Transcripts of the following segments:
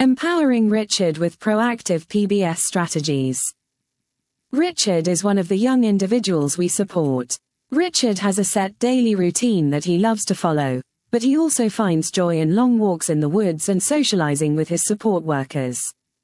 Empowering Richard with proactive PBS strategies. Richard is one of the young individuals we support. Richard has a set daily routine that he loves to follow, but he also finds joy in long walks in the woods and socializing with his support workers.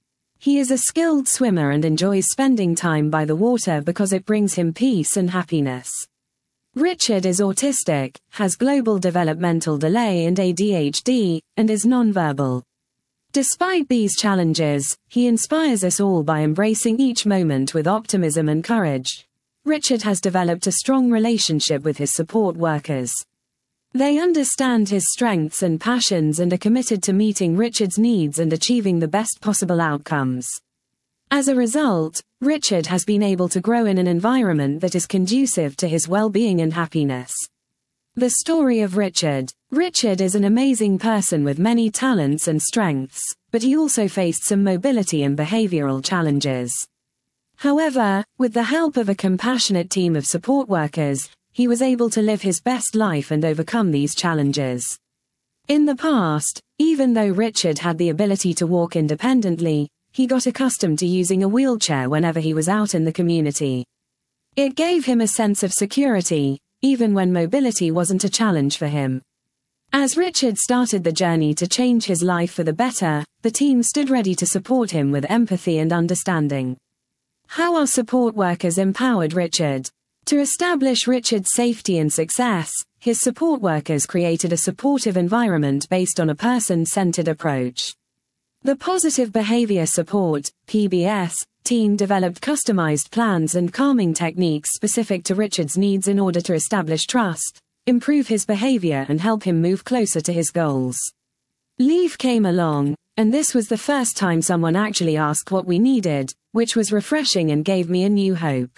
He is a skilled swimmer and enjoys spending time by the water because it brings him peace and happiness. Richard is autistic, has global developmental delay and ADHD, and is nonverbal. Despite these challenges, he inspires us all by embracing each moment with optimism and courage. Richard has developed a strong relationship with his support workers. They understand his strengths and passions and are committed to meeting Richard's needs and achieving the best possible outcomes. As a result, Richard has been able to grow in an environment that is conducive to his well-being and happiness. The story of Richard. Richard is an amazing person with many talents and strengths, but he also faced some mobility and behavioral challenges. However, with the help of a compassionate team of support workers, he was able to live his best life and overcome these challenges. In the past, even though Richard had the ability to walk independently, he got accustomed to using a wheelchair whenever he was out in the community. It gave him a sense of security, even when mobility wasn't a challenge for him. As Richard started the journey to change his life for the better, the team stood ready to support him with empathy and understanding. How our support workers empowered Richard. To establish Richard's safety and success, his support workers created a supportive environment based on a person-centered approach. The Positive Behavior Support (PBS) team developed customized plans and calming techniques specific to Richard's needs in order to establish trust, improve his behavior and help him move closer to his goals. Leave came along, and this was the first time someone actually asked what we needed, which was refreshing and gave me a new hope.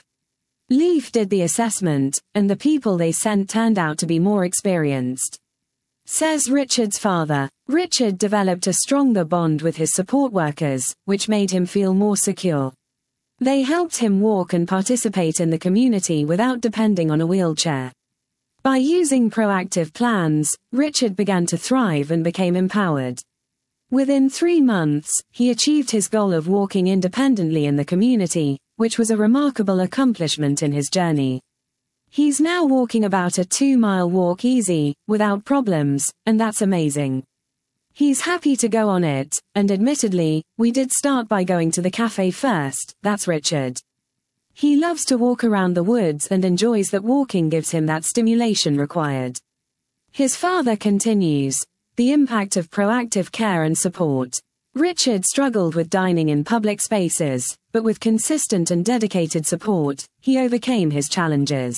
Leaf did the assessment, and the people they sent turned out to be more experienced. Says Richard's father. Richard developed a stronger bond with his support workers, which made him feel more secure. They helped him walk and participate in the community without depending on a wheelchair. By using proactive plans, Richard began to thrive and became empowered. Within 3 months, he achieved his goal of walking independently in the community, which was a remarkable accomplishment in his journey. He's now walking about a 2-mile walk easy, without problems, and that's amazing. He's happy to go on it, and admittedly, we did start by going to the cafe first. That's Richard. He loves to walk around the woods and enjoys that walking gives him that stimulation required. His father continues. The impact of proactive care and support. Richard struggled with dining in public spaces, but with consistent and dedicated support, he overcame his challenges.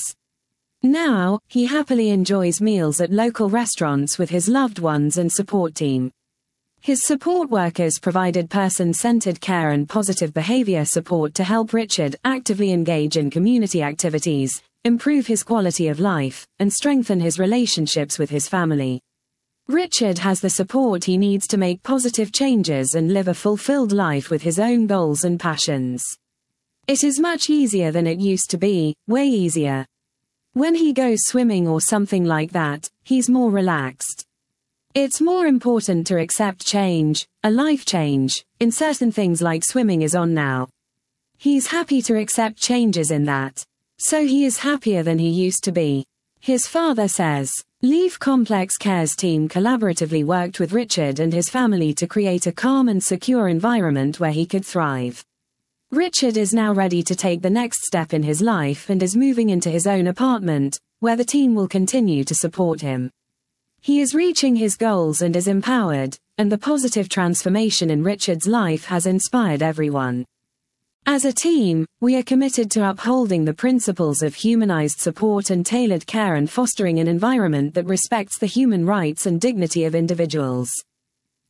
Now, he happily enjoys meals at local restaurants with his loved ones and support team. His support workers provided person-centered care and positive behavior support to help Richard actively engage in community activities, improve his quality of life, and strengthen his relationships with his family. Richard has the support he needs to make positive changes and live a fulfilled life with his own goals and passions. It is much easier than it used to be, way easier. When he goes swimming or something like that, he's more relaxed. It's more important to accept change, a life change, in certain things like swimming is on now. He's happy to accept changes in that. So he is happier than he used to be. His father says. Leaf Complex Cares team collaboratively worked with Richard and his family to create a calm and secure environment where he could thrive. Richard is now ready to take the next step in his life and is moving into his own apartment, where the team will continue to support him. He is reaching his goals and is empowered, and the positive transformation in Richard's life has inspired everyone. As a team, we are committed to upholding the principles of humanized support and tailored care and fostering an environment that respects the human rights and dignity of individuals.